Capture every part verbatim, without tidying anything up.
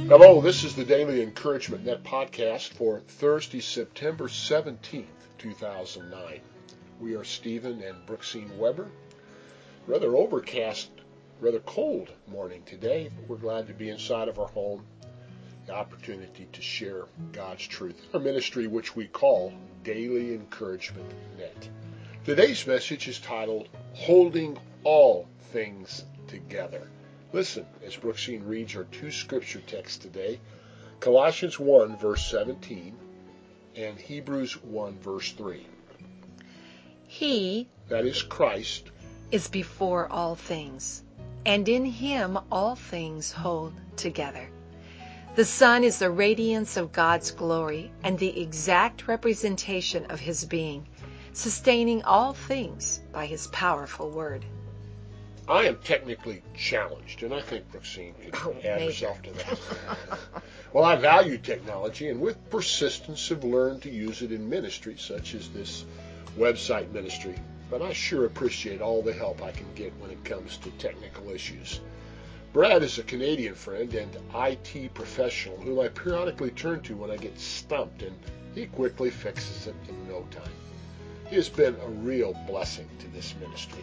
Hello, this is the Daily Encouragement Net podcast for Thursday, September seventeenth, two thousand nine. We are Stephen and Brooksine Weber. Rather overcast, rather cold morning today, but we're glad to be inside of our home. The opportunity to share God's truth. Our ministry, which we call Daily Encouragement Net. Today's message is titled, Holding All Things Together. Listen as Brooksine reads our two scripture texts today, Colossians one, verse seventeen, and Hebrews one, verse three. He, that is Christ, is before all things, and in him all things hold together. The Son is the radiance of God's glory and the exact representation of his being, sustaining all things by his powerful word. I am technically challenged, and I think Brooksine could oh, add maybe. herself to that. Well, I value technology, and with persistence have learned to use it in ministry, such as this website ministry. But I sure appreciate all the help I can get when it comes to technical issues. Brad is a Canadian friend and I T professional whom I periodically turn to when I get stumped, and he quickly fixes it in no time. He has been a real blessing to this ministry.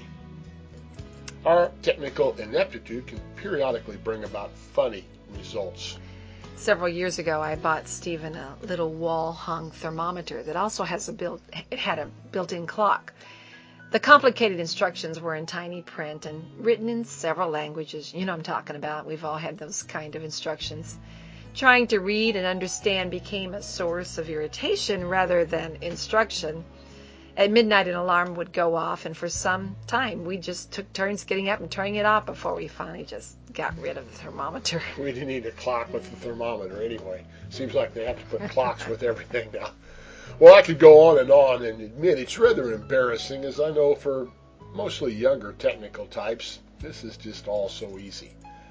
Our technical ineptitude can periodically bring about funny results. Several years ago, I bought Stephen a little wall-hung thermometer that also has a built. It had a built-in clock. The complicated instructions were in tiny print and written in several languages. You know what I'm talking about. We've all had those kind of instructions. Trying to read and understand became a source of irritation rather than instruction. At midnight, an alarm would go off, and for some time, we just took turns getting up and turning it off before we finally just got rid of the thermometer. We didn't need a clock with the thermometer anyway. Seems like they have to put clocks with everything now. Well, I could go on and on and admit it's rather embarrassing, as I know for mostly younger technical types, this is just all so easy.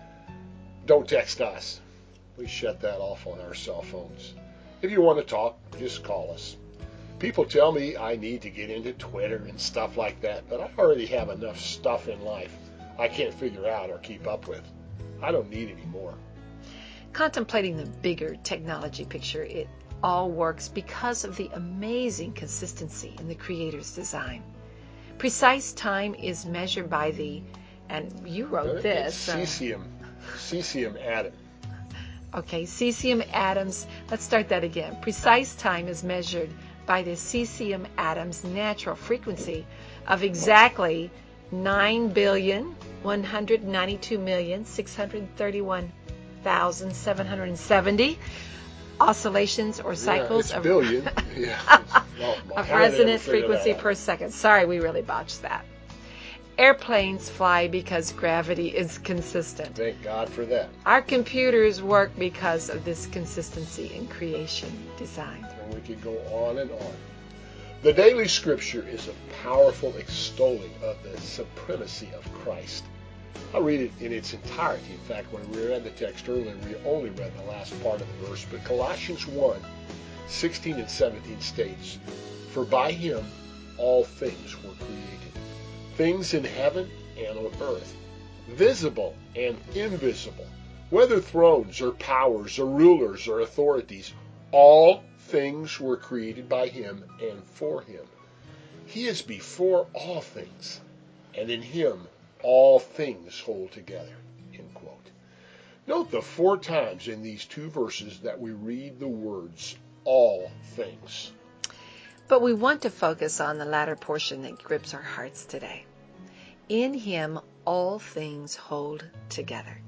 Don't text us. We shut that off on our cell phones. If you want to talk, just call us. People tell me I need to get into Twitter and stuff like that, but I already have enough stuff in life I can't figure out or keep up with. I don't need any more. Contemplating the bigger technology picture, it all works because of the amazing consistency in the Creator's design. Precise time is measured by the, and you wrote this. It's cesium, uh, cesium atom. Okay, cesium atoms. Let's start that again. Precise time is measured by the cesium atom's natural frequency of exactly nine billion, one hundred ninety-two million, six hundred thirty-one thousand, seven hundred seventy oscillations or cycles yeah, it's of, billion. yeah, well, of resonant frequency per second. Sorry, we really botched that. Airplanes fly because gravity is consistent. Thank God for that. Our computers work because of this consistency in creation design. And we could go on and on. The daily scripture is a powerful extolling of the supremacy of Christ. I'll read it in its entirety. In fact, when we read the text earlier, we only read the last part of the verse. But Colossians one, sixteen and seventeen states, For by him all things were created, things in heaven and on earth, visible and invisible, whether thrones or powers or rulers or authorities, all things were created by him and for him. He is before all things, and in him all things hold together. End quote. Note the four times in these two verses that we read the words, all things. But we want to focus on the latter portion that grips our hearts today. In him all things hold together.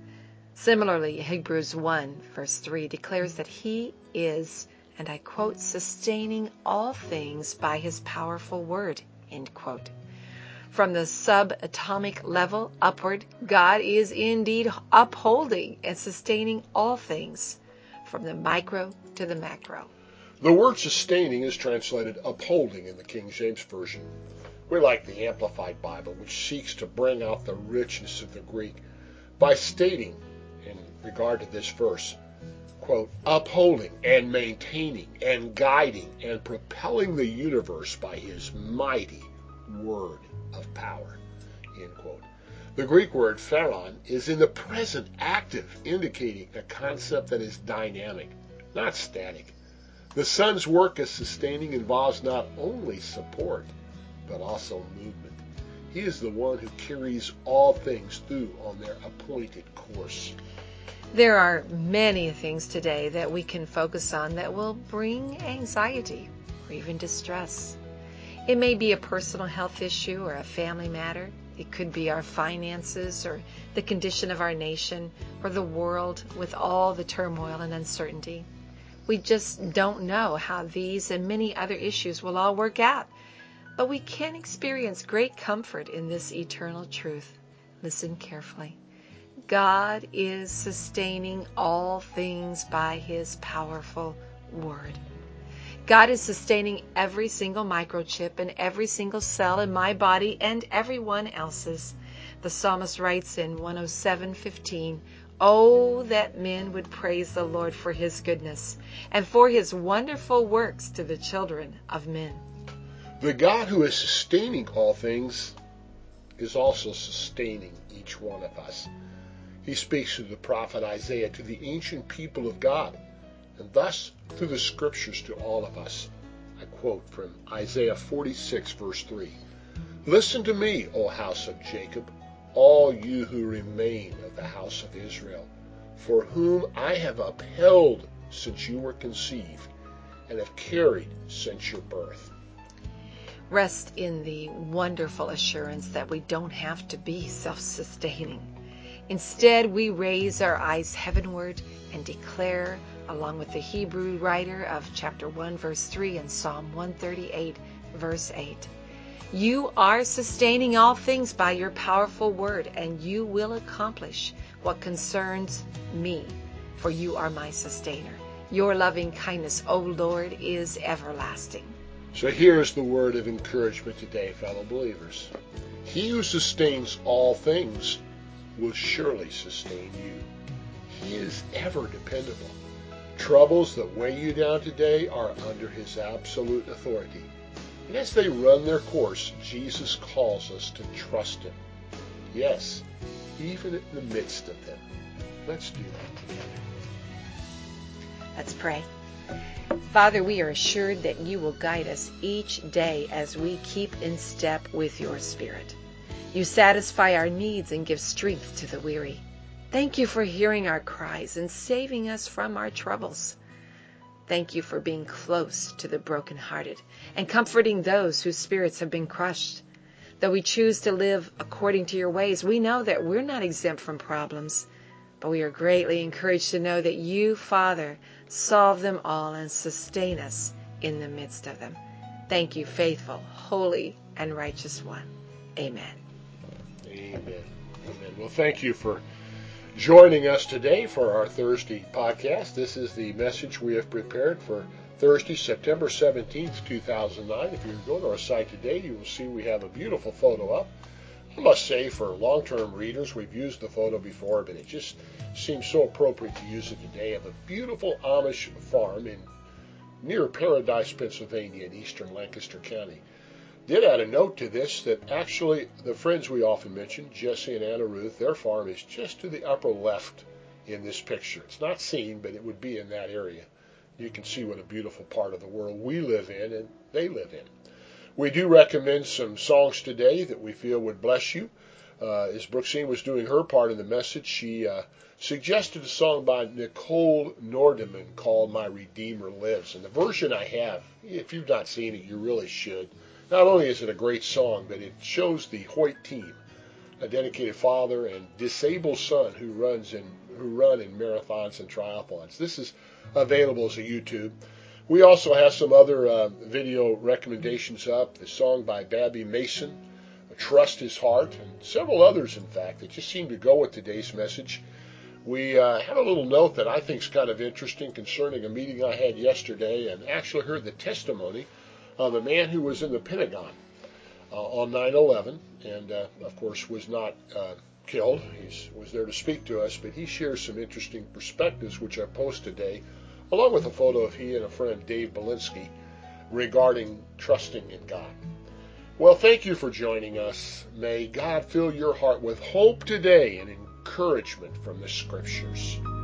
Similarly, Hebrews one, verse three declares that he is, and I quote, sustaining all things by his powerful word, end quote. From the subatomic level upward, God is indeed upholding and sustaining all things, from the micro to the macro. The word sustaining is translated upholding in the King James Version. We like the Amplified Bible, which seeks to bring out the richness of the Greek by stating, in regard to this verse, quote, upholding and maintaining and guiding and propelling the universe by his mighty word of power, end quote. The Greek word pharon is in the present active, indicating a concept that is dynamic, not static. The Son's work as sustaining involves not only support, but also movement. He is the one who carries all things through on their appointed course. There are many things today that we can focus on that will bring anxiety or even distress. It may be a personal health issue or a family matter. It could be our finances or the condition of our nation or the world with all the turmoil and uncertainty. We just don't know how these and many other issues will all work out. But we can experience great comfort in this eternal truth. Listen carefully. God is sustaining all things by His powerful word. God is sustaining every single microchip and every single cell in my body and everyone else's. The psalmist writes in one oh seven fifteen, "Oh, that men would praise the Lord for His goodness and for His wonderful works to the children of men." The God who is sustaining all things is also sustaining each one of us. He speaks through the prophet Isaiah to the ancient people of God, and thus through the scriptures to all of us. I quote from Isaiah forty-six, verse three. "Listen to me, O house of Jacob, all you who remain of the house of Israel, for whom I have upheld since you were conceived, and have carried since your birth." Rest in the wonderful assurance that we don't have to be self-sustaining. Instead, we raise our eyes heavenward and declare, along with the Hebrew writer of chapter one, verse three, and Psalm one thirty-eight, verse eight, "You are sustaining all things by your powerful word, and you will accomplish what concerns me, for you are my sustainer. Your loving kindness, O Lord, is everlasting." So here's the word of encouragement today, fellow believers. He who sustains all things will surely sustain you. He is ever dependable. Troubles that weigh you down today are under His absolute authority. And as they run their course, Jesus calls us to trust Him. Yes, even in the midst of them. Let's do that together. Let's pray. Father, we are assured that you will guide us each day as we keep in step with your Spirit. You satisfy our needs and give strength to the weary. Thank you for hearing our cries and saving us from our troubles. Thank you for being close to the brokenhearted and comforting those whose spirits have been crushed. Though we choose to live according to your ways, we know that we're not exempt from problems, but we are greatly encouraged to know that you, Father, solve them all and sustain us in the midst of them. Thank you, faithful, holy, and righteous one. Amen. Amen. Amen. Well, thank you for joining us today for our Thursday podcast. This is the message we have prepared for Thursday, September seventeenth, two thousand nine. If you go to our site today, you will see we have a beautiful photo up. I must say, for long-term readers, we've used the photo before, but it just seems so appropriate to use it today, of a beautiful Amish farm in near Paradise, Pennsylvania, in eastern Lancaster County. Did add a note to this that actually the friends we often mention, Jesse and Anna Ruth, their farm is just to the upper left in this picture. It's not seen, but it would be in that area. You can see what a beautiful part of the world we live in and they live in. We do recommend some songs today that we feel would bless you. Uh, as Brooksine was doing her part of the message, she uh, suggested a song by Nicole Nordeman called My Redeemer Lives. And the version I have, if you've not seen it, you really should. Not only is it a great song, but it shows the Hoyt team, a dedicated father and disabled son who runs in who run in marathons and triathlons. This is available as a YouTube. We also have some other uh, video recommendations up. The song by Babby Mason, Trust His Heart, and several others, in fact, that just seem to go with today's message. We uh, have a little note that I think is kind of interesting concerning a meeting I had yesterday, and actually heard the testimony of a man who was in the Pentagon uh, on nine eleven, and uh, of course was not uh, killed. He was there to speak to us, but he shares some interesting perspectives, which I post today, along with a photo of he and a friend, Dave Belinsky, regarding trusting in God. Well, thank you for joining us. May God fill your heart with hope today and encouragement from the Scriptures.